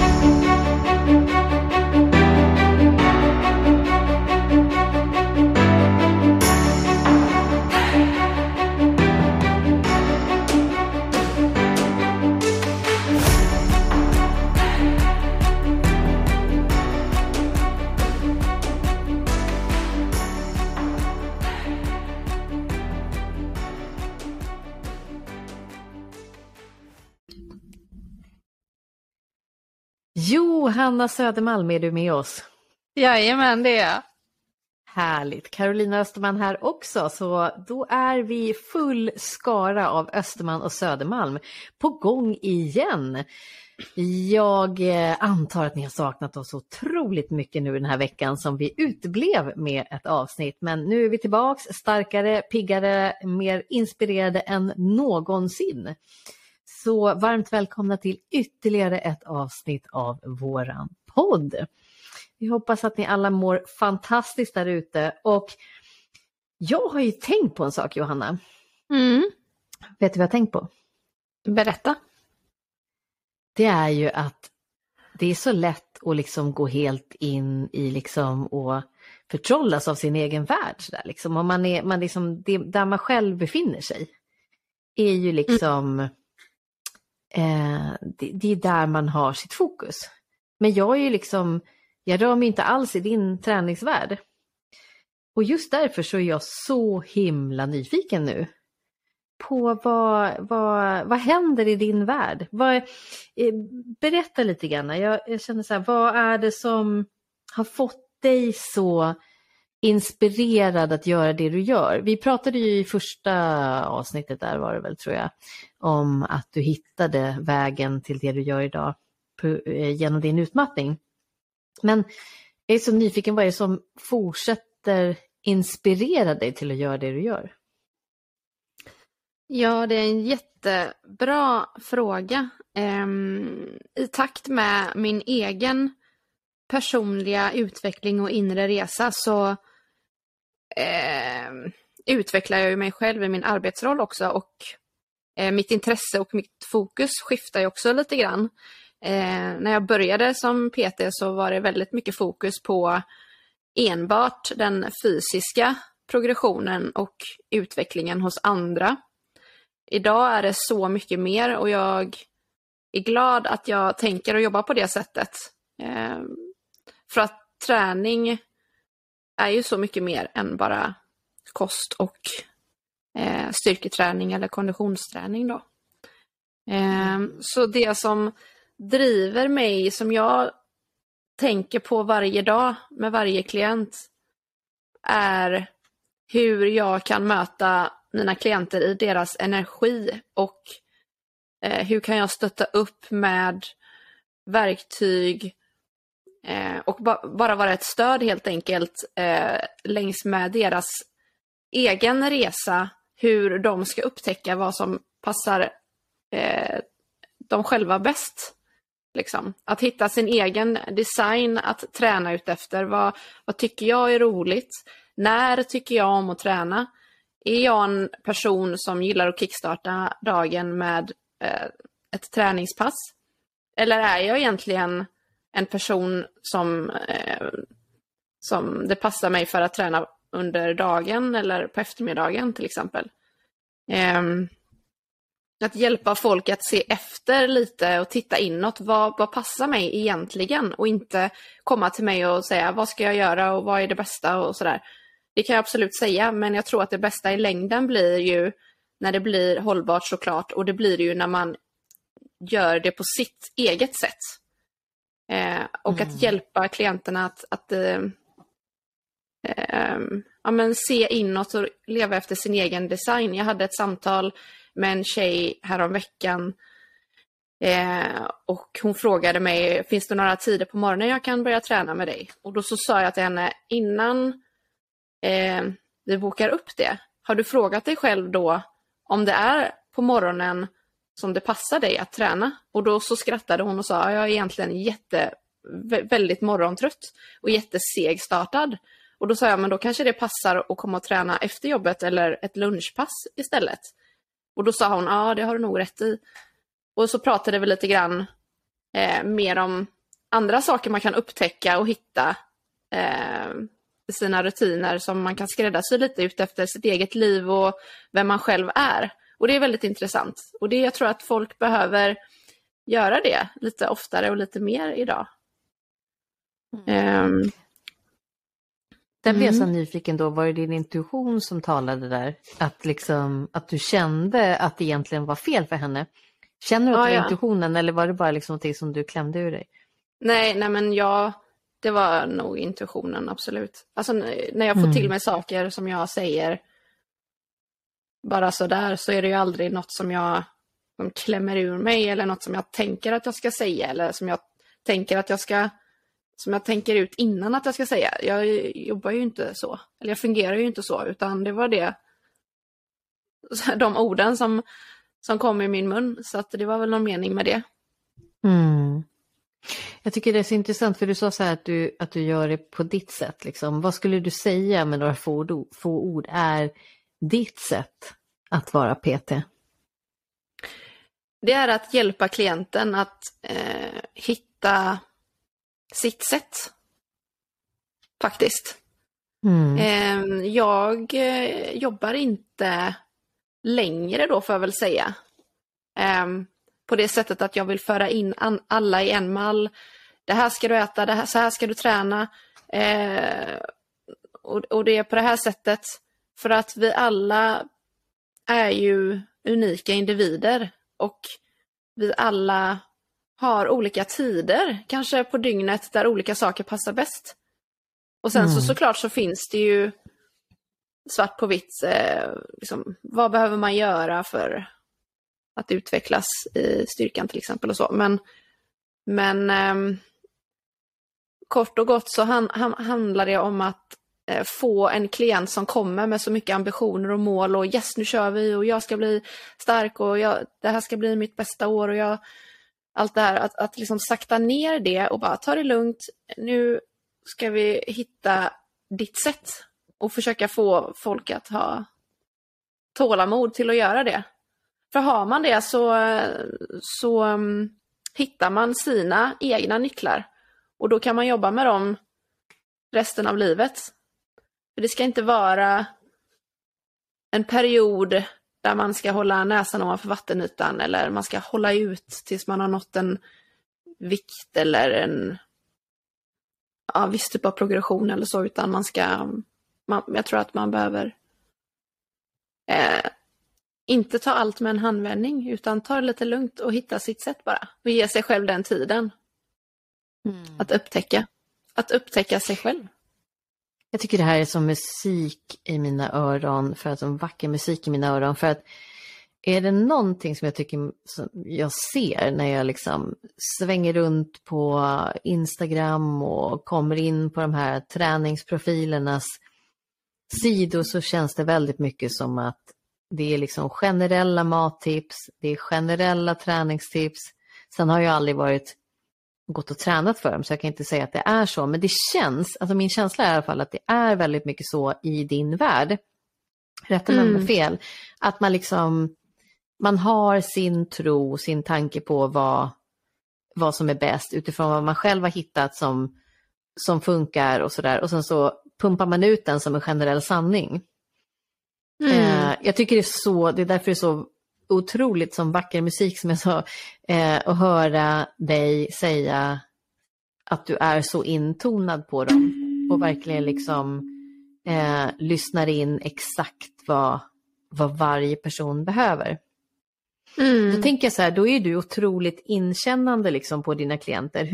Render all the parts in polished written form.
Johanna Södermalm, är du med oss? Jajamän, det är jag. Härligt. Carolina Österman här också, så då är vi full skara av Österman och Södermalm på gång igen. Jag antar att ni har saknat oss otroligt mycket nu den här veckan som vi uteblev med ett avsnitt. Men nu är vi tillbaks, starkare, piggare, mer inspirerade än någonsin. Så varmt välkomna till ytterligare ett avsnitt av våran podd. Vi hoppas att ni alla mår fantastiskt där ute. Och jag har ju tänkt på en sak, Johanna. Vet du vad jag har tänkt på? Berätta. Det är ju att det är så lätt att liksom gå helt in i liksom och förtrollas av sin egen värld. Så där, liksom. Och man liksom, det, där man själv befinner sig är ju liksom... det är där man har sitt fokus. Men jag är ju liksom, jag rör mig inte alls i din träningsvärld. Och just därför så är jag så himla nyfiken nu på vad händer i din värld. Berätta lite grann. Jag känner så här, vad är det som har fått dig så inspirerad att göra det du gör? Vi pratade ju i första avsnittet där var det väl, tror jag, om att du hittade vägen till det du gör idag genom din utmattning. Men jag är så nyfiken, vad är det som fortsätter inspirera dig till att göra det du gör? Ja, det är en jättebra fråga. I takt med min egen personliga utveckling och inre resa så utvecklar jag ju mig själv i min arbetsroll också, och mitt intresse och mitt fokus skiftar ju också lite grann. När jag började som PT så var det väldigt mycket fokus på enbart den fysiska progressionen och utvecklingen hos andra. Idag är det så mycket mer, och jag är glad att jag tänker och jobbar på det sättet. För att träning är ju så mycket mer än bara kost och styrketräning eller konditionsträning då. Så det som driver mig, som jag tänker på varje dag med varje klient, är hur jag kan möta mina klienter i deras energi, och hur kan jag stötta upp med verktyg och bara vara ett stöd helt enkelt längs med deras egen resa, hur de ska upptäcka vad som passar de själva bäst. Liksom. Att hitta sin egen design att träna ut efter. Vad tycker jag är roligt? När tycker jag om att träna? Är jag en person som gillar att kickstarta dagen med ett träningspass? Eller är jag egentligen en person som det passar mig för att träna under dagen eller på eftermiddagen till exempel? Att hjälpa folk att se efter lite och titta inåt. Vad passar mig egentligen? Och inte komma till mig och säga vad ska jag göra och vad är det bästa och sådär. Det kan jag absolut säga, men jag tror att det bästa i längden blir ju när det blir hållbart såklart. Och det blir ju när man gör det på sitt eget sätt. Och att hjälpa klienterna att se inåt och leva efter sin egen design. Jag hade ett samtal med en tjej häromveckan och hon frågade mig, finns det några tider på morgonen jag kan börja träna med dig? Och då så sa jag till henne, innan vi bokar upp det, har du frågat dig själv då om det är på morgonen som det passar dig att träna? Och då så skrattade hon och sa, jag är egentligen väldigt morgontrött och jätteseg-startad. Och då sa jag, men då kanske det passar att komma och träna efter jobbet eller ett lunchpass istället. Och då sa hon, ja det har du nog rätt i. Och så pratade vi lite grann mer om andra saker man kan upptäcka och hitta i sina rutiner som man kan skräddarsy lite ut efter sitt eget liv och vem man själv är. Och det är väldigt intressant. Och det jag tror att folk behöver göra det lite oftare och lite mer idag. Där blev jag så nyfiken då, var det din intuition som talade där? Att du kände att det egentligen var fel för henne? Känner du att det var intuitionen eller var det bara liksom något som du klämde ur dig? Nej men det var nog intuitionen, absolut. Alltså när jag får till mig saker som jag säger bara sådär, så är det ju aldrig något som klämmer ur mig eller något som jag tänker att jag ska säga eller som jag tänker ut innan att jag ska säga. Jag jobbar ju inte så, eller jag fungerar ju inte så, utan det var de orden som kom i min mun, så att det var väl någon mening med det. Jag tycker det är så intressant, för du sa så här att du gör det på ditt sätt. Liksom. Vad skulle du säga med några få ord är ditt sätt att vara PT? Det är att hjälpa klienten att hitta sitt sätt. Faktiskt. Jag jobbar inte längre då, får jag väl säga. På det sättet att jag vill föra in alla i en mall. Det här ska du äta, så här ska du träna. Och det är på det här sättet. För att vi alla är ju unika individer. Och vi alla har olika tider. Kanske på dygnet där olika saker passar bäst. Och sen såklart så finns det ju svart på vitt. Liksom, vad behöver man göra för att utvecklas i styrkan till exempel och så. Men kort och gott så handlar det om att få en klient som kommer med så mycket ambitioner och mål och yes, nu kör vi och jag ska bli stark och det här ska bli mitt bästa år och allt det här, att liksom sakta ner det och bara ta det lugnt. Nu ska vi hitta ditt sätt och försöka få folk att ha tålamod till att göra det. För har man det så hittar man sina egna nycklar. Och då kan man jobba med dem resten av livet. För det ska inte vara en period där man ska hålla näsan ovanför vattenytan. Eller man ska hålla ut tills man har nått en vikt eller en viss typ av progression eller så. Utan jag tror att man behöver inte ta allt med en handvändning, utan ta det lite lugnt och hitta sitt sätt bara. Och ge sig själv den tiden. Att upptäcka sig själv. Jag tycker det här är som musik i mina öron, som vacker musik i mina öron. För att är det någonting som jag tycker som jag ser när jag liksom svänger runt på Instagram och kommer in på de här träningsprofilernas sidor, så känns det väldigt mycket som att det är liksom generella mattips, det är generella träningstips. Sen har jag aldrig gått och tränat för dem, så jag kan inte säga att det är så. Men det känns, alltså min känsla är i alla fall att det är väldigt mycket så i din värld. Rätta mig om jag fel. Att man har sin tro, sin tanke på vad som är bäst utifrån vad man själv har hittat som funkar och sådär. Och sen så pumpar man ut den som en generell sanning. Jag tycker det är därför det är så otroligt som vacker musik, som jag sa, att höra dig säga att du är så intonad på dem och verkligen lyssnar in exakt vad varje person behöver. Då tänker jag så här, då är du otroligt inkännande på dina klienter.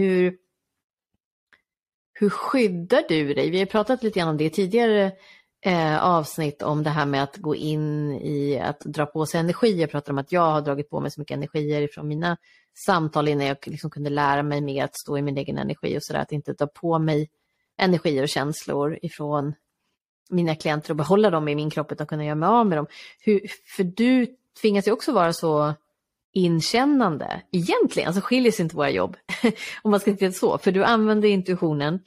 Hur skyddar du dig? Vi har pratat lite grann om det tidigare avsnitt, om det här med att gå in i att dra på sig energi. Jag pratade om att jag har dragit på mig så mycket energier från mina samtal innan jag kunde lära mig mer att stå i min egen energi och sådär, att inte ta på mig energier och känslor ifrån mina klienter och behålla dem i min kropp utan kunna göra mig av med dem. För du tvingas ju också vara så inkännande. Egentligen så skiljer sig inte våra jobb om man ska säga så, för du använder intuitionen.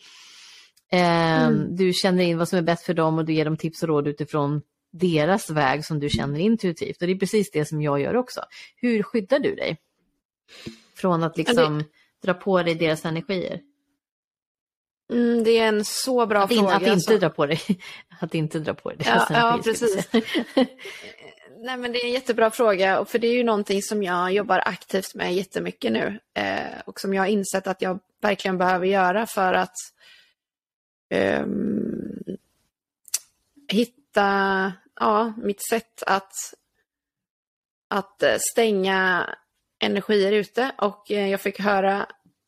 Du känner in vad som är bäst för dem och du ger dem tips och råd utifrån deras väg som du känner intuitivt. Och det är precis det som jag gör också. Hur skyddar du dig från att dra på dig deras energier? Det är en så bra fråga. Att inte dra på dig. Att inte dra på dig deras energier. Ja, precis. Nej, men det är en jättebra fråga, för det är ju någonting som jag jobbar aktivt med jättemycket nu, och som jag har insett att jag verkligen behöver göra för att hitta mitt sätt att stänga energier ute. Och jag fick höra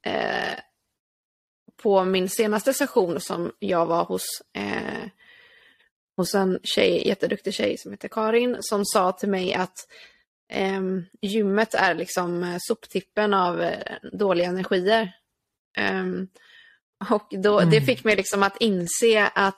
på min senaste session som jag var hos en jätteduktig tjej som heter Karin, som sa till mig att gymmet är liksom soptippen av dåliga energier. Och då, det fick mig liksom att inse att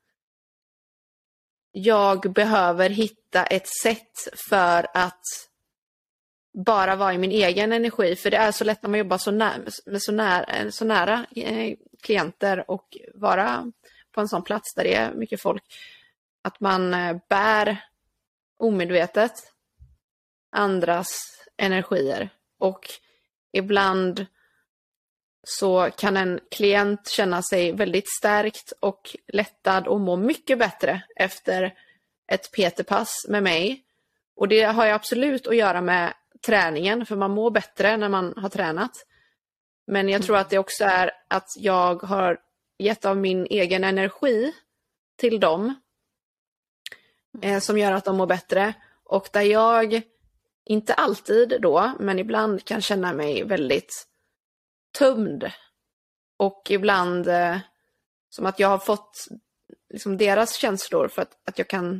jag behöver hitta ett sätt för att bara vara i min egen energi. För det är så lätt när man jobbar så nära klienter och vara på en sån plats där det är mycket folk, att man bär omedvetet andras energier. Och ibland så kan en klient känna sig väldigt stärkt och lättad och må mycket bättre efter ett PT-pass med mig. Och det har ju absolut att göra med träningen, för man mår bättre när man har tränat. Men jag tror att det också är att jag har gett av min egen energi till dem som gör att de mår bättre. Och där jag, inte alltid då, men ibland kan känna mig väldigt tömd. Och ibland som att jag har fått liksom deras känslor för att jag kan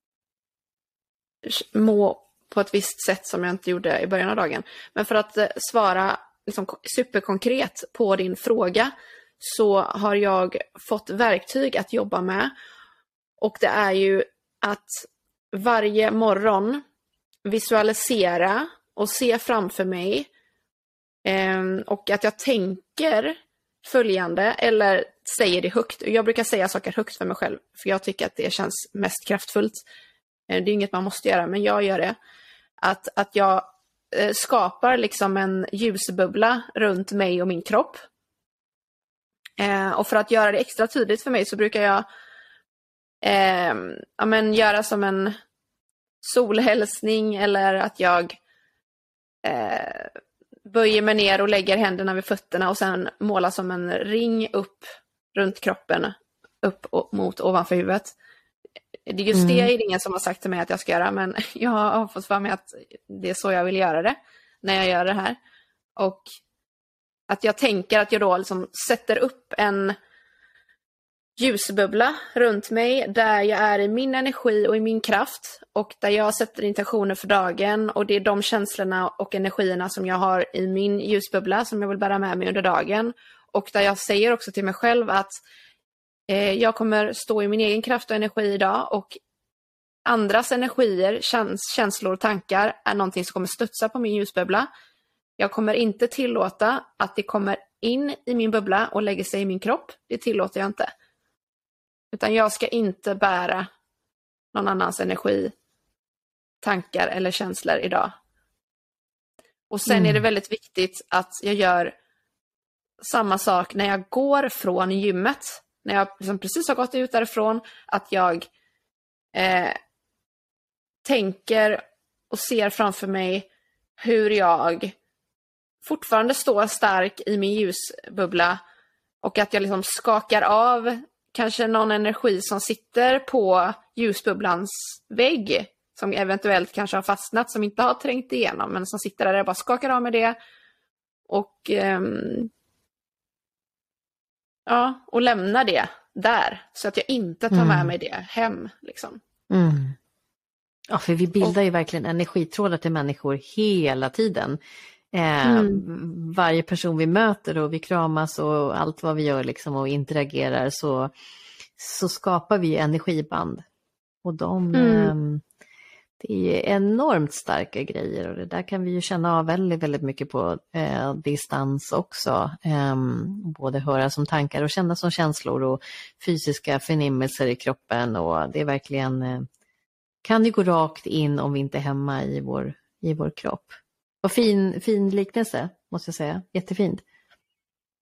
må på ett visst sätt som jag inte gjorde i början av dagen. Men för att svara liksom superkonkret på din fråga, så har jag fått verktyg att jobba med. Och det är ju att varje morgon visualisera och se framför mig, och att jag tänker följande eller säger det högt. Jag brukar säga saker högt för mig själv, för jag tycker att det känns mest kraftfullt. Det är inget man måste göra, men jag gör det. Att jag skapar liksom en ljusbubbla runt mig och min kropp. Och för att göra det extra tydligt för mig så brukar jag göra som en solhälsning, eller att jag böjer mig ner och lägger händerna vid fötterna och sen målar som en ring upp runt kroppen, upp mot ovanför huvudet. Det är just det är ingen som har sagt till mig att jag ska göra, men jag har fått för mig att det är så jag vill göra det när jag gör det här. Och att jag tänker att jag då liksom sätter upp en ljusbubbla runt mig där jag är i min energi och i min kraft, och där jag sätter intentioner för dagen, och det är de känslorna och energierna som jag har i min ljusbubbla som jag vill bära med mig under dagen. Och där jag säger också till mig själv att jag kommer stå i min egen kraft och energi idag, och andras energier, känslor och tankar är någonting som kommer studsa på min ljusbubbla. Jag kommer inte tillåta att det kommer in i min bubbla och lägger sig i min kropp. Det tillåter jag inte. Utan jag ska inte bära någon annans energi, tankar eller känslor idag. Och sen är det väldigt viktigt att jag gör samma sak när jag går från gymmet. När jag liksom precis har gått ut därifrån, att jag tänker och ser framför mig hur jag fortfarande står stark i min ljusbubbla, och att jag liksom skakar av kanske någon energi som sitter på ljusbubblans vägg, som eventuellt kanske har fastnat, som inte har trängt igenom, men som sitter där. Jag bara skakar av med det och och lämnar det där, så att jag inte tar med mig det hem liksom. Ja, för vi bildar ju verkligen energitrådar till människor hela tiden. Varje person vi möter och vi kramas och allt vad vi gör liksom och interagerar, så skapar vi energiband. Och det är enormt starka grejer, och det där kan vi ju känna av väldigt, väldigt mycket på distans också. Både höra som tankar och känna som känslor och fysiska förnimmelser i kroppen, och det är verkligen kan ju gå rakt in om vi inte är hemma i vår kropp. Och fin liknelse måste jag säga, jättefint.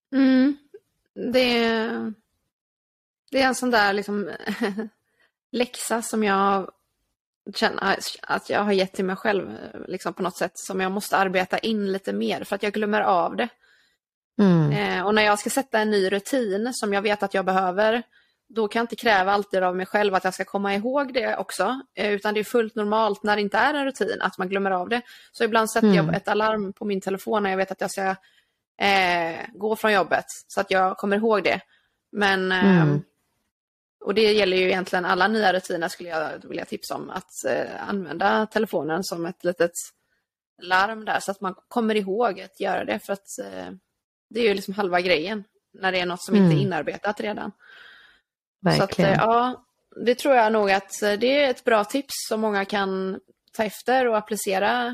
Mm. Det är en sån där liksom läxa som jag känner att jag har gett till mig själv liksom på något sätt, som jag måste arbeta in lite mer för att jag glömmer av det. Och när jag ska sätta en ny rutin som jag vet att jag behöver, då kan jag inte kräva alltid av mig själv att jag ska komma ihåg det också, utan det är fullt normalt när det inte är en rutin att man glömmer av det. Så ibland sätter jag ett alarm på min telefon när jag vet att jag ska gå från jobbet så att jag kommer ihåg det. Men och det gäller ju egentligen alla nya rutiner, skulle jag vilja tipsa om, att använda telefonen som ett litet larm där så att man kommer ihåg att göra det, för att det är ju liksom halva grejen när det är något som inte är inarbetat redan. Verkligen. Så att, ja, det tror jag nog att det är ett bra tips som många kan ta efter och applicera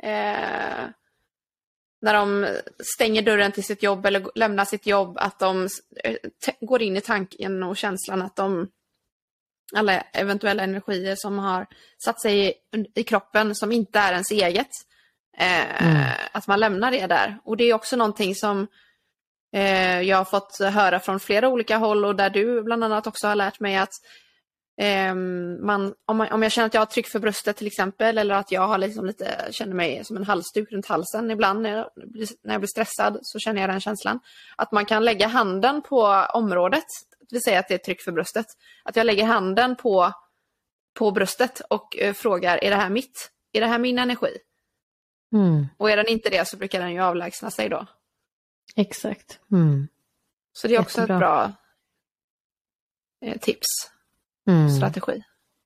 när de stänger dörren till sitt jobb eller lämnar sitt jobb, att de går in i tanken och känslan att alla eventuella energier som har satt sig i kroppen som inte är ens eget, att man lämnar det där. Och det är också någonting som jag har fått höra från flera olika håll, och där du bland annat också har lärt mig att om jag känner att jag har tryck för bröstet till exempel, eller att jag har liksom känner mig som en halsduk runt halsen ibland när jag blir stressad, så känner jag den känslan. Att man kan lägga handen på området, det vill säga att det är tryck för bröstet. Att jag lägger handen på bröstet och frågar, är det här mitt? Är det här min energi? Och är den inte det, så brukar den ju avlägsna sig då. Exakt. Så det är också ett bra tips. Strategi.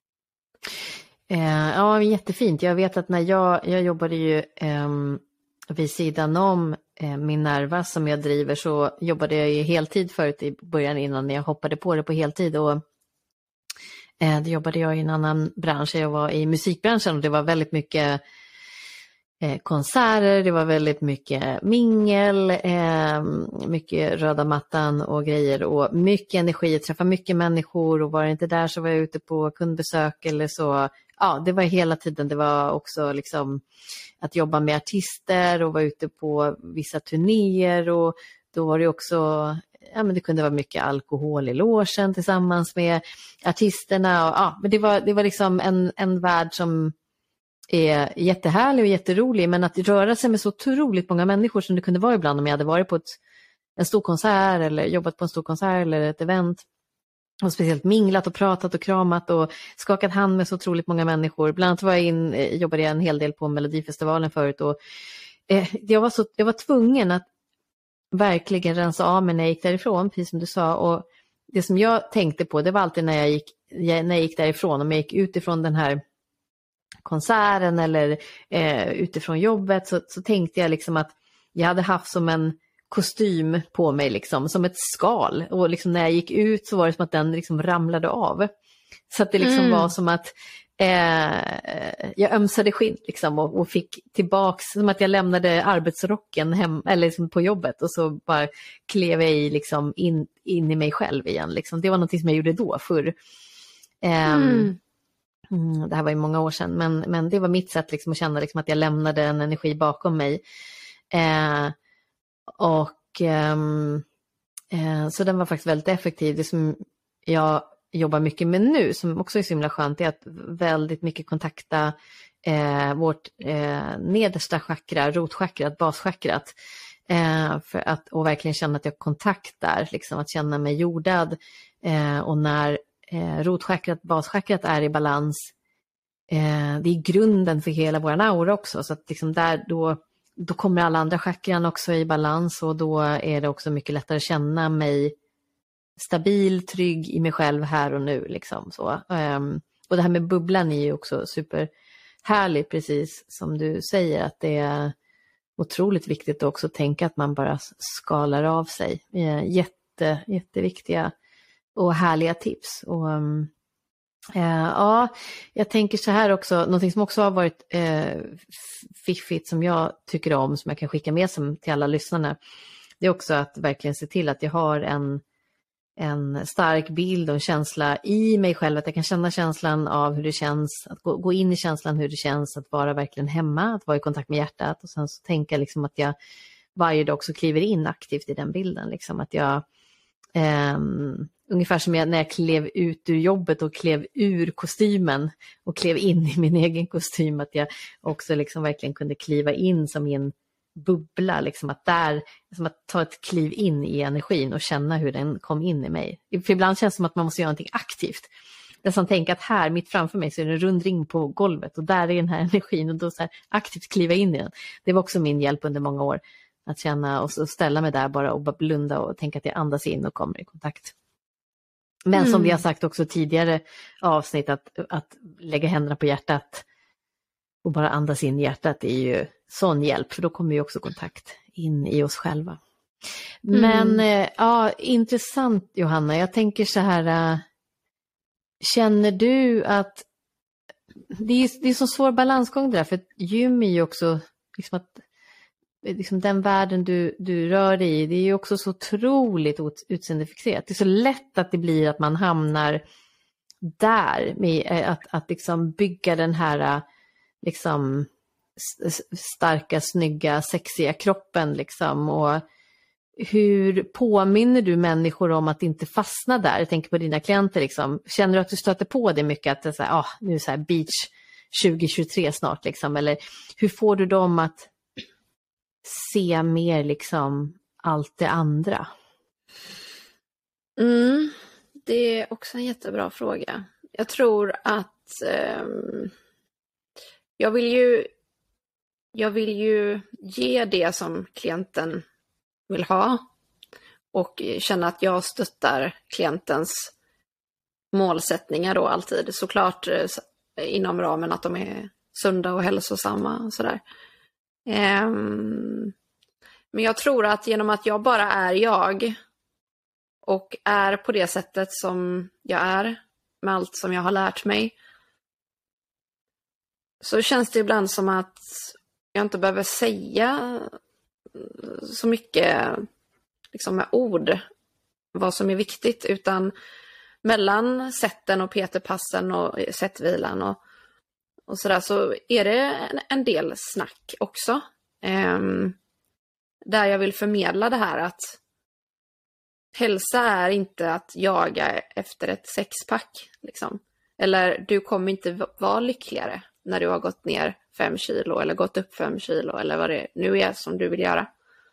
Ja, jättefint. Jag vet att när jag jobbade ju vid sidan om min Nerva som jag driver, så jobbade jag ju heltid förut i början innan jag hoppade på det på heltid, och då jobbade jag i en annan bransch. Jag var i musikbranschen och det var väldigt mycket konserter, det var väldigt mycket mingel, mycket röda mattan och grejer, och mycket energi, träffa mycket människor, och var det inte där så var jag ute på kundbesök eller så. Ja, det var hela tiden. Det var också liksom att jobba med artister och vara ute på vissa turnéer, och då var det också, ja, men det kunde vara mycket alkohol i logen tillsammans med artisterna, och ja, men det var liksom en värld som är jättehärlig och jätterolig, men att röra sig med så otroligt många människor som det kunde vara ibland om jag hade varit på en stor konsert eller jobbat på en stor konsert eller ett event, och speciellt minglat och pratat och kramat och skakat hand med så otroligt många människor. Bland annat jobbade jag en hel del på Melodifestivalen förut, och jag var tvungen att verkligen rensa av mig när jag gick därifrån, precis som du sa. Och det som jag tänkte på, det var alltid när jag gick därifrån, om jag gick utifrån den här konserten eller utifrån jobbet, så tänkte jag liksom att jag hade haft som en kostym på mig, liksom, som ett skal, och liksom när jag gick ut så var det som att den liksom ramlade av, så att det liksom var som att jag ömsade skinn liksom, och fick tillbaks, som att jag lämnade arbetsrocken hem, eller liksom på jobbet, och så bara klev jag i liksom in i mig själv igen liksom. Det var något som jag gjorde då förr. Det här var ju många år sedan, men det var mitt sätt liksom att känna liksom att jag lämnade en energi bakom mig. Så den var faktiskt väldigt effektiv. Det som jag jobbar mycket med nu, som också är så himla skönt, är att väldigt mycket kontakta vårt nedersta chakra, rotchakrat, baschakrat, och verkligen känna att jag kontaktar, liksom, att känna mig jordad, och när rotchakrat, baschakrat är i balans, det är grunden för hela vår aura också, så att liksom där då kommer alla andra chakran också i balans, och då är det också mycket lättare att känna mig stabil, trygg i mig själv här och nu liksom, så. Och det här med bubblan är ju också superhärligt, precis som du säger, att det är otroligt viktigt att också tänka att man bara skalar av sig. Jätteviktiga och härliga tips. Och ja, jag tänker så här också, någonting som också har varit fiffigt som jag tycker om, som jag kan skicka med till alla lyssnarna, det är också att verkligen se till att jag har en stark bild och en känsla i mig själv, att jag kan känna känslan av hur det känns, att gå in i känslan hur det känns att vara verkligen hemma, att vara i kontakt med hjärtat, och sen så tänka liksom att jag varje dag också kliver in aktivt i den bilden. Liksom. Att jag, ungefär som när jag klev ut ur jobbet och klev ur kostymen och klev in i min egen kostym, att jag också liksom verkligen kunde kliva in som i en bubbla, liksom att där, som att ta ett kliv in i energin och känna hur den kom in i mig. För ibland känns det som att man måste göra någonting aktivt. Nästan tänka att här, mitt framför mig, så är det en rund ring på golvet och där är den här energin och då så här aktivt kliva in i den. Det var också min hjälp under många år, att känna och ställa mig där bara och bara blunda och tänka att jag andas in och kommer i kontakt. Men som vi har sagt också tidigare avsnitt, att lägga händerna på hjärtat och bara andas in i hjärtat är ju sån hjälp, för då kommer ju också kontakt in i oss själva. Men ja, intressant Johanna, jag tänker så här, känner du att det är så svår balansgång där, för gym är ju också liksom att liksom den världen du rör dig i, det är ju också så otroligt utseendefixerat. Det är så lätt att det blir att man hamnar där med att liksom bygga den här liksom starka, snygga, sexiga kroppen liksom. Och hur påminner du människor om att inte fastna där? Jag tänker på dina klienter liksom. Känner du att du stöter på det mycket, att det är så här, nu är det så här beach 2023 snart liksom, eller hur får du dem att se mer liksom allt det andra? Det är också en jättebra fråga. Jag tror att jag vill ju ge det som klienten vill ha och känna att jag stöttar klientens målsättningar då alltid. Såklart inom ramen att de är sunda och hälsosamma och sådär. Men jag tror att genom att jag bara är jag och är på det sättet som jag är med allt som jag har lärt mig, så känns det ibland som att jag inte behöver säga så mycket liksom med ord vad som är viktigt, utan mellan sätten och PT-passen och sättvilan och sådär, så är det en del snack också. Där jag vill förmedla det här att hälsa är inte att jaga efter ett sexpack. Liksom. Eller du kommer inte vara lyckligare när du har gått ner 5 kilo eller gått upp 5 kilo eller vad det nu är som du vill göra.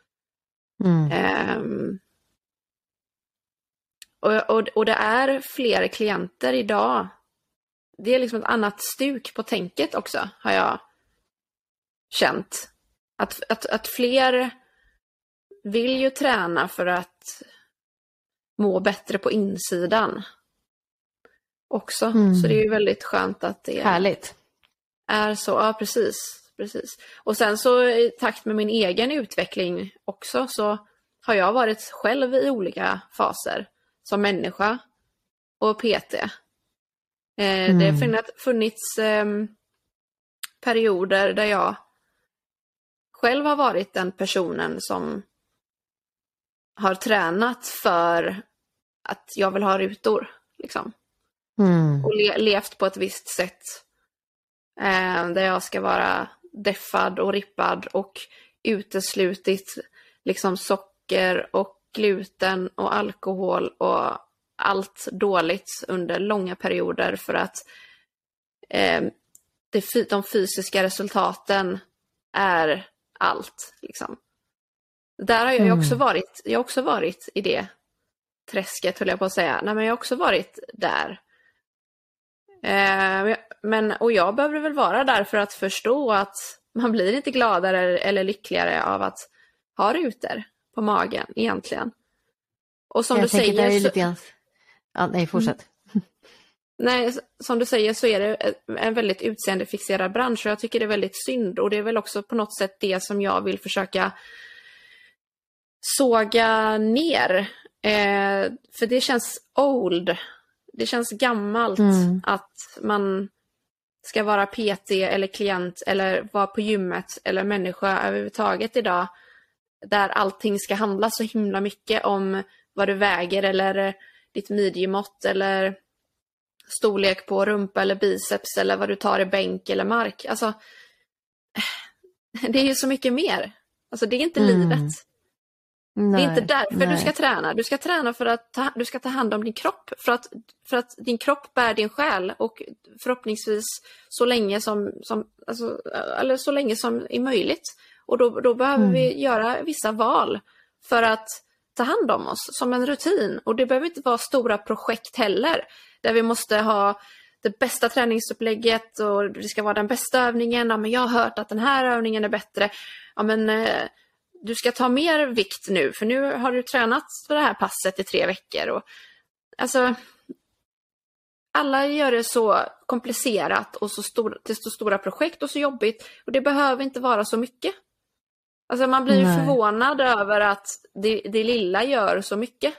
Och det är fler klienter idag. Det är liksom ett annat stuk på tänket också, har jag känt. Att fler vill ju träna för att må bättre på insidan också. Så det är ju väldigt skönt att det härligt är så. Ja, precis. Och sen så i takt med min egen utveckling också, så har jag varit själv i olika faser som människa och PT. Det har funnits perioder där jag själv har varit den personen som har tränat för att jag vill ha rutor. Liksom. Och levt på ett visst sätt. Där jag ska vara deffad och rippad och uteslutit liksom socker och gluten och alkohol och allt dåligt under långa perioder för att de fysiska resultaten är allt. Liksom. Där har jag också varit. Jag har också varit i det träsket, höll jag på att säga. Nej, men jag har också varit där. Och jag behöver väl vara där för att förstå att man blir inte gladare eller lyckligare av att ha rutor på magen egentligen. Och som du säger... Det är lite grann... nej, fortsätt. Nej, som du säger så är det en väldigt utseendefixerad bransch och jag tycker det är väldigt synd, och det är väl också på något sätt det som jag vill försöka såga ner. För det känns old. Det känns gammalt att man ska vara PT eller klient eller vara på gymmet eller människa överhuvudtaget idag, där allting ska handla så himla mycket om vad du väger eller ditt midjemått eller storlek på rumpa eller biceps eller vad du tar i bänk eller mark. Alltså, det är ju så mycket mer. Alltså det är inte livet. Nej, det är inte därför du ska träna. Du ska träna för att du ska ta hand om din kropp. För att din kropp bär din själ. Och förhoppningsvis så länge eller så länge som är möjligt. Och då behöver vi göra vissa val för att ta hand om oss som en rutin. Och det behöver inte vara stora projekt heller. Där vi måste ha det bästa träningsupplägget och det ska vara den bästa övningen. Ja, men jag har hört att den här övningen är bättre. Ja, men du ska ta mer vikt nu, för nu har du tränat för det här passet i 3 veckor. Och, alltså, alla gör det så komplicerat och till så stora projekt och så jobbigt. Och det behöver inte vara så mycket. Alltså man blir förvånad över att det lilla gör så mycket.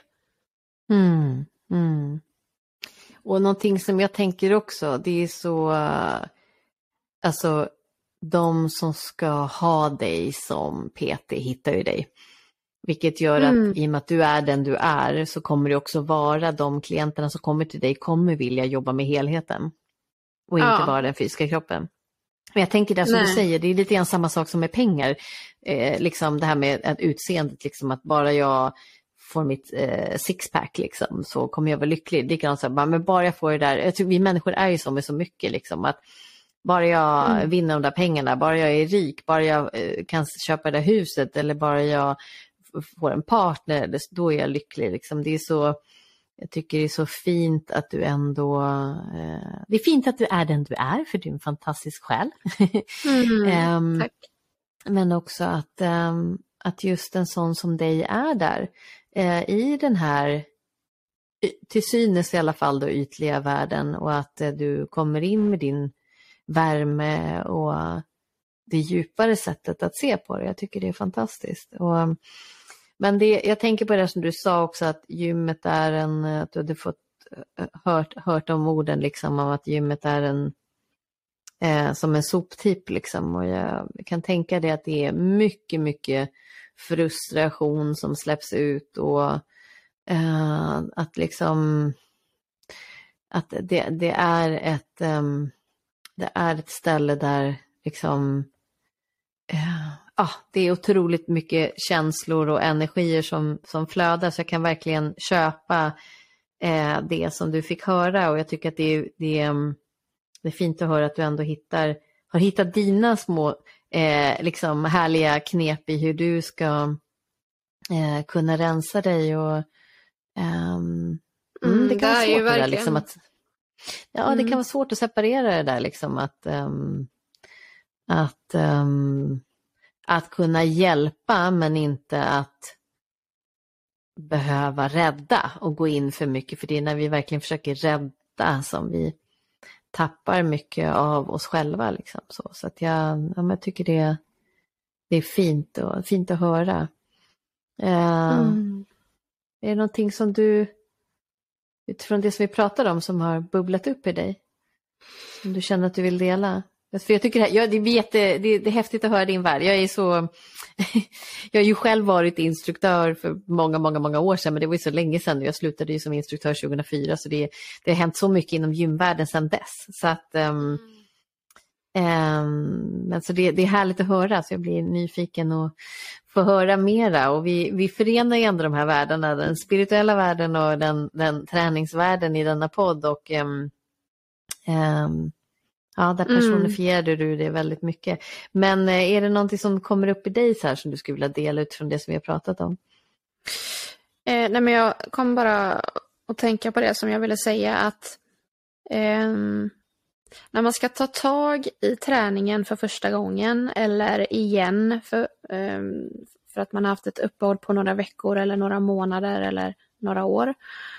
Och någonting som jag tänker också, det är så, alltså de som ska ha dig som PT hittar ju dig. Vilket gör att i och med att du är den du är så kommer det också vara de klienterna som kommer till dig kommer vilja jobba med helheten. Och inte bara den fysiska kroppen. Men jag tänker det som du säger, det är lite grann samma sak som med pengar. Liksom det här med utseendet, liksom att bara jag får mitt sixpack liksom, så kommer jag vara lycklig. Likadant så här, men bara jag får det där, jag tror vi människor är ju så med så mycket liksom, att bara jag vinner de där pengarna, bara jag är rik, bara jag kan köpa det där huset eller bara jag får en partner, då är jag lycklig liksom. Det är så, jag tycker det är så fint att du ändå, det är fint att du är den du är, för du är en fantastisk själ. Tack. Men också att just en sån som dig är där i den här, till synes i alla fall då, ytliga världen, och att du kommer in med din värme och det djupare sättet att se på det. Jag tycker det är fantastiskt. Men jag tänker på det som du sa också, att gymmet är att du hade fått hört om orden liksom, om att gymmet är som en soptipp liksom, och jag kan tänka det att det är mycket, mycket frustration som släpps ut, och att liksom att det är ett ställe där liksom det är otroligt mycket känslor och energier som flödar, så jag kan verkligen köpa det som du fick höra, och jag tycker att det är fint att höra att du ändå har hittat dina små liksom härliga knep i hur du ska kunna rensa dig, och det kan vara svårt det där, liksom, att det kan vara svårt att separera det där liksom, att kunna hjälpa men inte att behöva rädda och gå in för mycket, för det är när vi verkligen försöker rädda som vi tappar mycket av oss själva liksom. Så att jag tycker det är fint att höra. Är det någonting som du, utifrån det som vi pratade om, som har bubblat upp i dig, som du känner att du vill dela? För jag tycker det är häftigt att höra din värld. Jag har ju själv varit instruktör för många år sedan, men det var ju så länge sedan. Jag slutade ju som instruktör 2004, så det har hänt så mycket inom gymvärlden sedan dess. Så att men så det är härligt att höra, så jag blir nyfiken och få höra mera. Och vi förenar ju ändå de här världarna, den spirituella världen och den träningsvärlden i denna podd, och där personifierar du det väldigt mycket. Men är det någonting som kommer upp i dig så här som du skulle vilja dela utifrån det som vi har pratat om? Nej, men jag kom bara att tänka på det som jag ville säga, att när man ska ta tag i träningen för första gången eller igen för att man har haft ett uppehåll på några veckor eller några månader eller några år,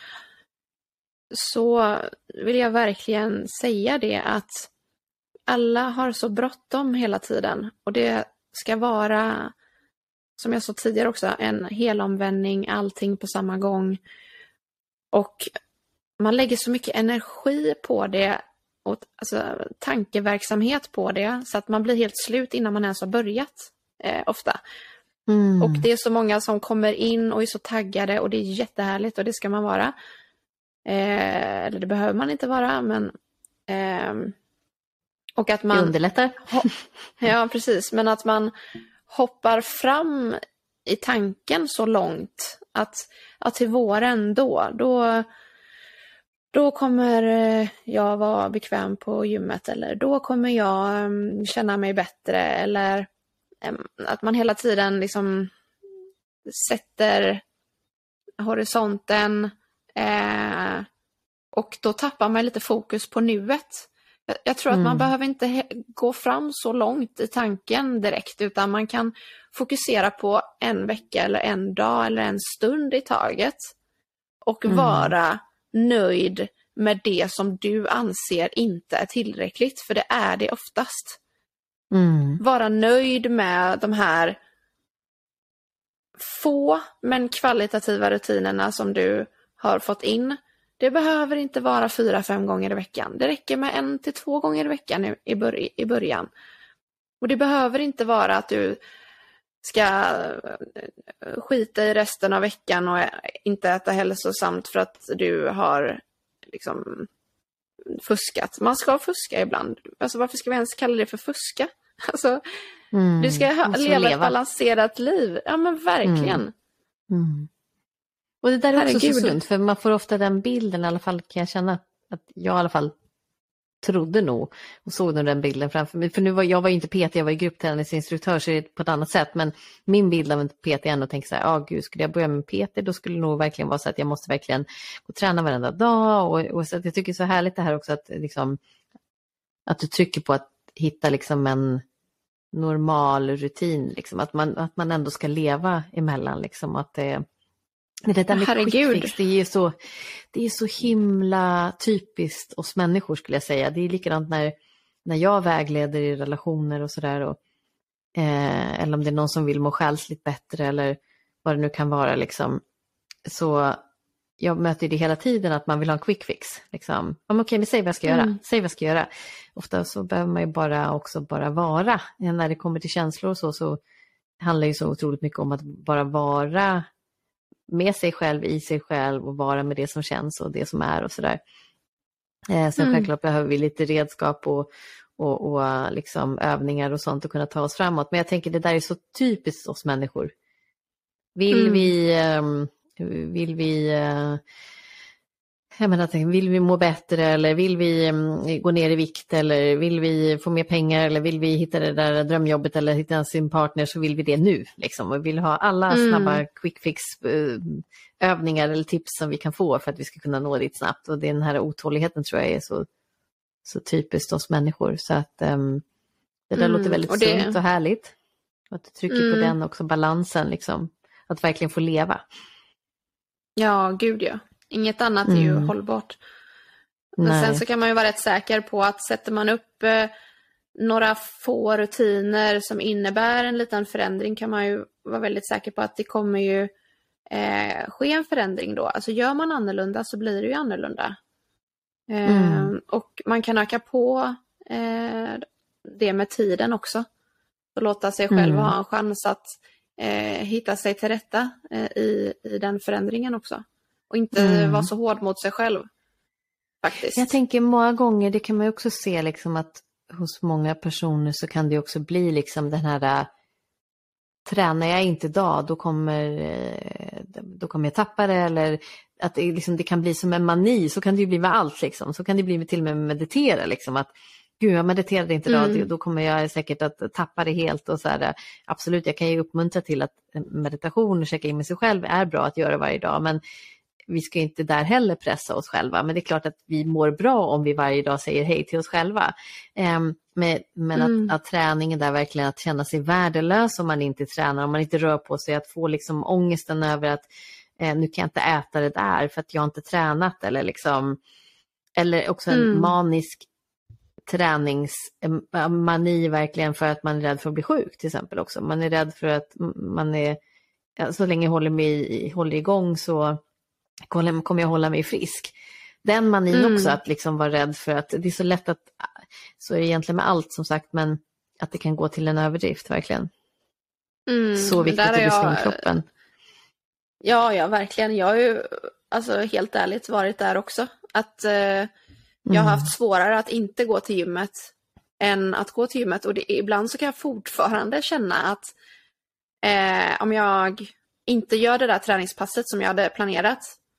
så vill jag verkligen säga det, att alla har så bråttom hela tiden, och det ska vara, som jag sa tidigare också, en helomvändning, allting på samma gång, och man lägger så mycket energi på det och alltså, tankeverksamhet på det, så att man blir helt slut innan man ens har börjat ofta. Och det är så många som kommer in och är så taggade, och det är jättehärligt, och det ska man vara. Eller det behöver man inte vara, men och att man det underlättar. Ja, precis, men att man hoppar fram i tanken så långt att till våren då kommer jag vara bekväm på gymmet, eller då kommer jag känna mig bättre, eller att man hela tiden liksom sätter horisonten och då tappar man lite fokus på nuet. Jag tror att man behöver inte gå fram så långt i tanken direkt, utan man kan fokusera på en vecka eller en dag eller en stund i taget och vara nöjd med det som du anser inte är tillräckligt, för det är det oftast. Vara nöjd med de här få men kvalitativa rutinerna som du har fått in. Det behöver inte vara 4-5 gånger i veckan. Det räcker med 1-2 gånger i veckan i början. Och det behöver inte vara att du ska skita i resten av veckan och inte äta hälsosamt för att du har liksom fuskat. Man ska fuska ibland. Alltså varför ska vi ens kalla det för fuska? Alltså, du ska leva ett balanserat liv. Ja, men verkligen. Och det där är också så sunt, för man får ofta den bilden, i alla fall kan jag känna att jag i alla fall trodde nog och såg den bilden framför mig. För nu jag var ju inte PT, jag var ju gruppträningsinstruktör, så det är på ett annat sätt. Men min bild av en PT är ändå att tänka så här, gud, skulle jag börja med PT, då skulle det nog verkligen vara så att jag måste verkligen gå och träna varenda dag. Och så att jag tycker så härligt det här också att, liksom, att du trycker på att hitta liksom en normal rutin. Liksom, att man ändå ska leva emellan. Liksom, att det där med quick fix, det är så himla typiskt oss människor, skulle jag säga. Det är likadant när jag vägleder i relationer och sådär. Eller om det är någon som vill må själsligt bättre eller vad det nu kan vara. Liksom. Så jag möter det hela tiden att man vill ha en quick fix. Liksom. Okej, men säg vad jag ska göra. Säg vad jag ska göra. Ofta så behöver man ju bara vara. När det kommer till känslor och så handlar det ju så otroligt mycket om att bara vara med sig själv, i sig själv och vara med det som känns och det som är och sådär. Sen självklart behöver vi lite redskap och liksom övningar och sånt att kunna ta oss framåt. Men jag tänker det där är så typiskt oss människor. Vill vi må bättre, eller vill vi gå ner i vikt, eller vill vi få mer pengar, eller vill vi hitta det där drömjobbet eller hitta sin partner, så vill vi det nu. Liksom. Och vill ha alla snabba quick fix övningar eller tips som vi kan få för att vi ska kunna nå dit snabbt. Och den här otåligheten tror jag är så typiskt oss människor. Så att det där låter väldigt sunt och härligt. Och att du trycker på den också, balansen liksom. Att verkligen få leva. Ja, gud ja. Inget annat är ju hållbart. Men sen så kan man ju vara rätt säker på att sätter man upp några få rutiner som innebär en liten förändring, kan man ju vara väldigt säker på att det kommer ju ske en förändring då. Alltså gör man annorlunda så blir det ju annorlunda. Och man kan öka på det med tiden också. Och låta sig själv ha en chans att hitta sig till rätta i den förändringen också. Och inte vara så hård mot sig själv. Faktiskt. Jag tänker många gånger, det kan man ju också se liksom att hos många personer så kan det också bli liksom den här tränar jag inte idag, då kommer jag tappa det, eller att det kan bli som en mani, så kan det ju bli med allt liksom. Så kan det bli till och med meditera liksom, att gud, jag mediterade inte idag, då kommer jag säkert att tappa det helt och så här. Absolut, jag kan ju uppmuntra till att meditation och checka in med sig själv är bra att göra varje dag, men vi ska inte där heller pressa oss själva. Men det är klart att vi mår bra om vi varje dag säger hej till oss själva. Men att träningen där verkligen att känna sig värdelös om man inte tränar, om man inte rör på sig, att få liksom ångesten över att nu kan jag inte äta det där för att jag inte tränat, eller också en manisk träningsmani verkligen för att man är rädd för att bli sjuk till exempel också. Man är rädd för att så länge jag håller igång så kommer jag hålla mig frisk. Den manin också, att liksom vara rädd för att det är så lätt att, så är det egentligen med allt som sagt, men att det kan gå till en överdrift verkligen. Så viktigt att lyssna in kroppen. Ja, verkligen. Jag har ju helt ärligt varit där också. Att jag har haft svårare att inte gå till gymmet än att gå till gymmet. Och ibland så kan jag fortfarande känna att om jag inte gör det där träningspasset som jag hade planerat.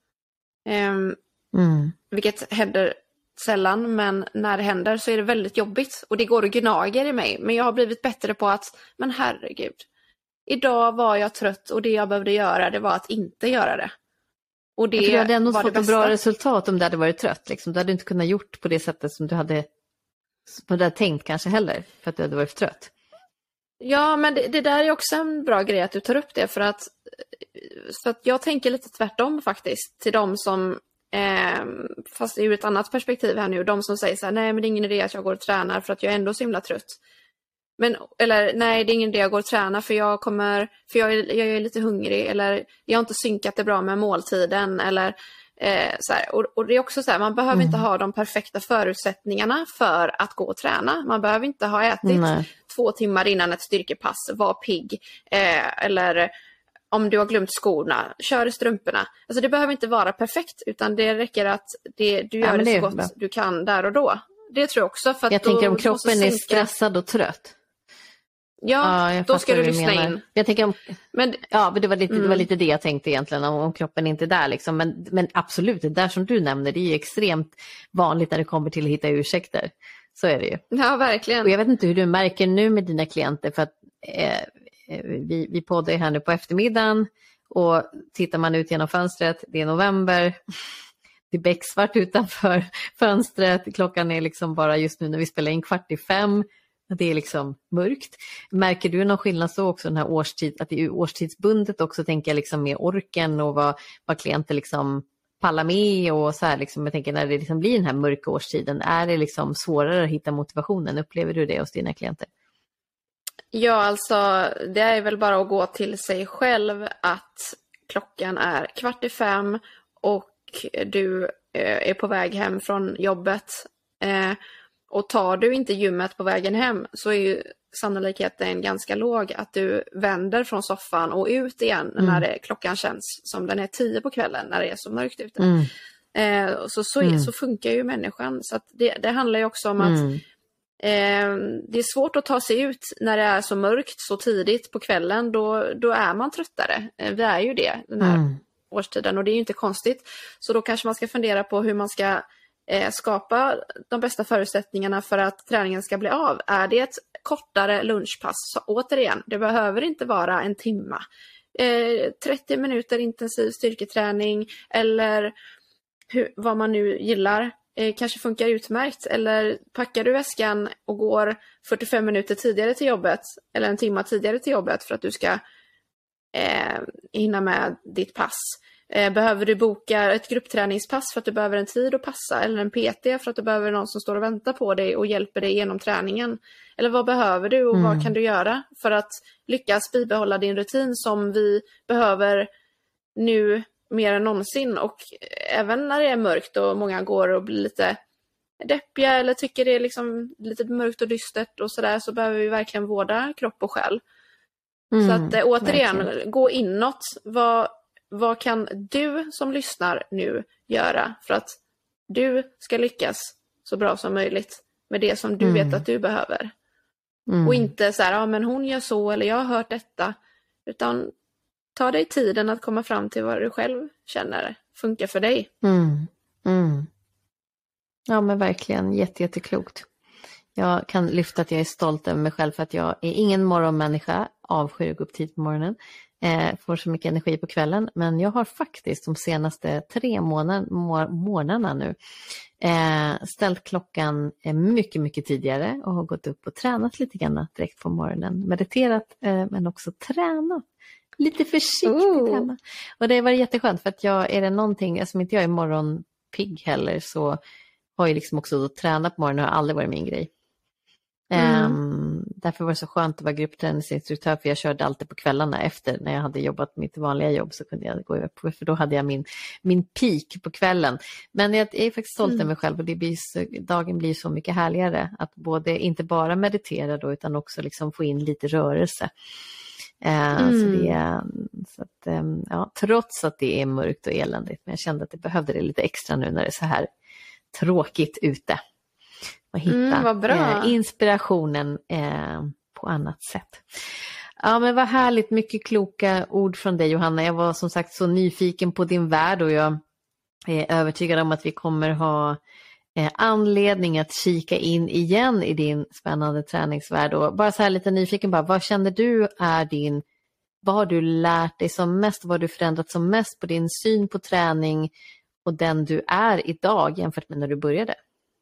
Vilket händer sällan, men när det händer så är det väldigt jobbigt. Och det går och gnager i mig. Men jag har blivit bättre på att, men herregud. Idag var jag trött och det jag behövde göra, det var att inte göra det. Och det du hade ändå var fått det ett bra resultat om du hade varit trött. Liksom. Du hade inte kunnat gjort på det sättet som du hade tänkt kanske heller. För att du hade varit trött. Ja, men det där är också en bra grej att du tar upp det. För att jag tänker lite tvärtom faktiskt. Till de som, fast ur ett annat perspektiv här nu. De som säger så här, nej men det är ingen idé att jag går och tränar för att jag är ändå så himla trött. Eller nej, det är ingen idé jag går och tränar för jag är lite hungrig. Eller jag har inte synkat det bra med måltiden. Eller så här. Och det är också så här, man behöver inte ha de perfekta förutsättningarna för att gå och träna. Man behöver inte ha ätit 2 timmar innan ett styrkepass, vara pigg. Eller om du har glömt skorna, kör i strumporna. Alltså det behöver inte vara perfekt, utan det räcker att du gör det så gott du kan där och då. Det tror jag också. För att jag tänker om kroppen är stressad och trött. Ja, då ska du lyssna in. Jag tänker det var lite det jag tänkte egentligen om kroppen inte är där liksom. Men absolut, det där som du nämner, det är ju extremt vanligt när det kommer till att hitta ursäkter. Så är det ju. Ja, verkligen. Och jag vet inte hur du märker nu med dina klienter, för att vi poddar här nu på eftermiddagen och tittar man ut genom fönstret, det är november. Det är becksvart utanför fönstret. Klockan är liksom bara just nu när vi spelar in 4:45. Det är liksom mörkt. Märker du någon skillnad så också den här att det är årstidsbundet också, tänker jag liksom med orken och vad klienter liksom pallar med och så här liksom. Jag tänker när det liksom blir den här mörka årstiden, är det liksom svårare att hitta motivationen? Upplever du det hos dina klienter? Ja, alltså det är väl bara att gå till sig själv att klockan är 4:45 och du är på väg hem från jobbet. Och tar du inte gymmet på vägen hem så är ju sannolikheten ganska låg att du vänder från soffan och ut igen när klockan känns som den är 10 på kvällen när det är så mörkt ute. Så funkar ju människan. Så att det handlar ju också om att det är svårt att ta sig ut när det är så mörkt så tidigt på kvällen. Då är man tröttare. Vi är ju det den här årstiden och det är ju inte konstigt. Så då kanske man ska fundera på hur man ska skapa de bästa förutsättningarna för att träningen ska bli av. Är det ett kortare lunchpass? Så återigen, det behöver inte vara en timma. 30 minuter intensiv styrketräning eller vad man nu gillar kanske funkar utmärkt. Eller packar du väskan och går 45 minuter tidigare till jobbet eller en timme tidigare till jobbet för att du ska hinna med ditt pass. Behöver du boka ett gruppträningspass för att du behöver en tid att passa, eller en PT för att du behöver någon som står och väntar på dig och hjälper dig genom träningen? Eller vad behöver du och vad kan du göra för att lyckas bibehålla din rutin som vi behöver nu mer än någonsin? Och även när det är mörkt och många går och blir lite deppiga eller tycker det är liksom lite mörkt och dystert och sådär, så behöver vi verkligen vårda kropp och själ. Så att återigen, verkligen. Gå inåt. Vad kan du som lyssnar nu göra för att du ska lyckas så bra som möjligt med det som du vet att du behöver? Och inte så här, men hon gör så eller jag har hört detta. Utan ta dig tiden att komma fram till vad du själv känner funkar för dig. Ja, men verkligen jätteklokt. Jag kan lyfta att jag är stolt över mig själv för att jag är ingen morgonmänniska, avskyr att gå upp tid på morgonen. Får så mycket energi på kvällen, men jag har faktiskt de senaste 3 månaderna nu ställt klockan mycket tidigare och har gått upp och tränat lite grann direkt på morgonen. Mediterat men också tränat lite försiktigt hemma. Och det var jätteskönt för att är det någonting, som inte jag är morgonpigg heller, så har jag liksom också tränat på morgonen och har aldrig varit min grej. Därför var det så skönt att vara gruppträningsinstruktör, för jag körde alltid på kvällarna efter när jag hade jobbat mitt vanliga jobb, så kunde jag gå över på, för då hade jag min peak på kvällen. Men jag är faktiskt stolt över mig själv och dagen blir så mycket härligare att inte bara meditera då, utan också liksom få in lite rörelse. Trots att det är mörkt och eländigt, men jag kände att det behövde det lite extra nu när det är så här tråkigt ute. Och hitta inspirationen på annat sätt. Ja, men vad härligt, mycket kloka ord från dig, Johanna. Jag var som sagt så nyfiken på din värld och jag är övertygad om att vi kommer ha anledning att kika in igen i din spännande träningsvärld. Och bara så här lite nyfiken, bara, vad känner du är vad har du lärt dig som mest, vad har du förändrat som mest på din syn på träning och den du är idag jämfört med när du började?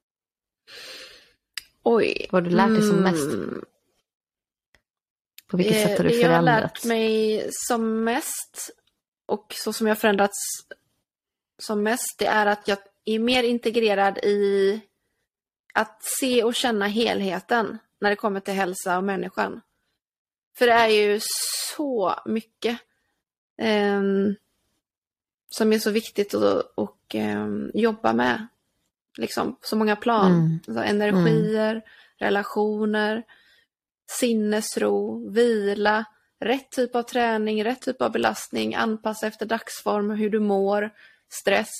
Oj. Vad har du lärt dig som mest? På vilket sätt har du förändrats? Jag har förändrats? lärt mig som mest, och så som jag förändrats som mest, det är att jag är mer integrerad i att se och känna helheten när det kommer till hälsa och människan. För det är ju så mycket som är så viktigt att jobba med. Liksom, så många plan. Alltså energier, relationer, sinnesro, vila, rätt typ av träning, rätt typ av belastning, anpassa efter dagsform, hur du mår, stress.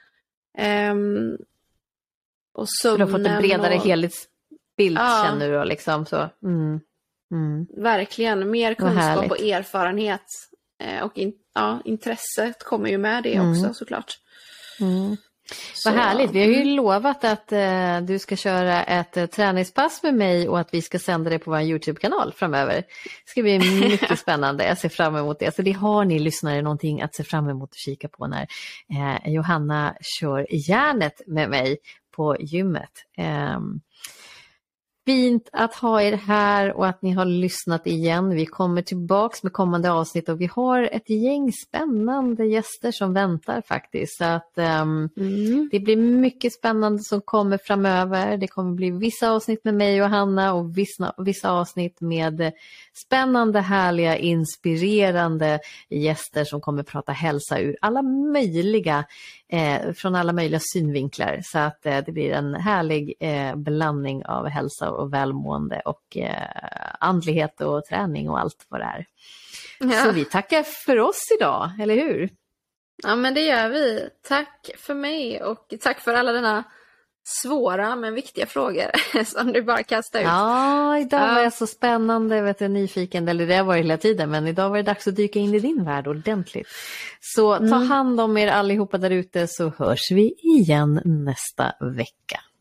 Och sömnen. Du har fått en bredare helhetsbild, känner du då, liksom så. Verkligen, mer kunskap och erfarenhet. Och intresset kommer ju med det också, såklart. Vad härligt, vi har ju lovat att du ska köra ett träningspass med mig och att vi ska sända det på vår YouTube-kanal framöver. Det ska bli mycket spännande, jag ser fram emot det. Så det har ni lyssnare någonting att se fram emot och kika på när Johanna kör järnet med mig på gymmet. Fint att ha er här och att ni har lyssnat igen. Vi kommer tillbaks med kommande avsnitt och vi har ett gäng spännande gäster som väntar faktiskt. Så att det blir mycket spännande som kommer framöver. Det kommer bli vissa avsnitt med mig och Hanna och vissa avsnitt med spännande, härliga, inspirerande gäster som kommer prata hälsa ur alla möjliga från alla möjliga synvinklar, så att det blir en härlig blandning av hälsa och välmående och andlighet och träning och allt vad det är. Ja. Så vi tackar för oss idag, eller hur? Ja, men det gör vi. Tack för mig och tack för alla denna svåra men viktiga frågor som du bara kastar ut. Ja, idag var jag så spännande, vet du, nyfiken, eller det var hela tiden, men idag var det dags att dyka in i din värld ordentligt. Så ta hand om er allihopa där ute, så hörs vi igen nästa vecka.